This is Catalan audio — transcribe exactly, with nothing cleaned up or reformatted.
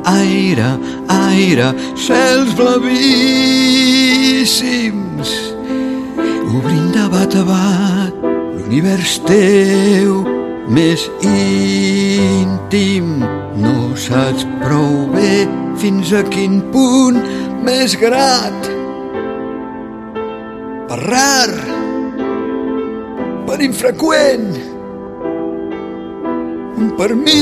aire, aire, cels blavíssims, obrint de bat a bat l'univers teu més íntim. No saps prou bé fins a quin punt més grat, per rar, per infreqüent, per mi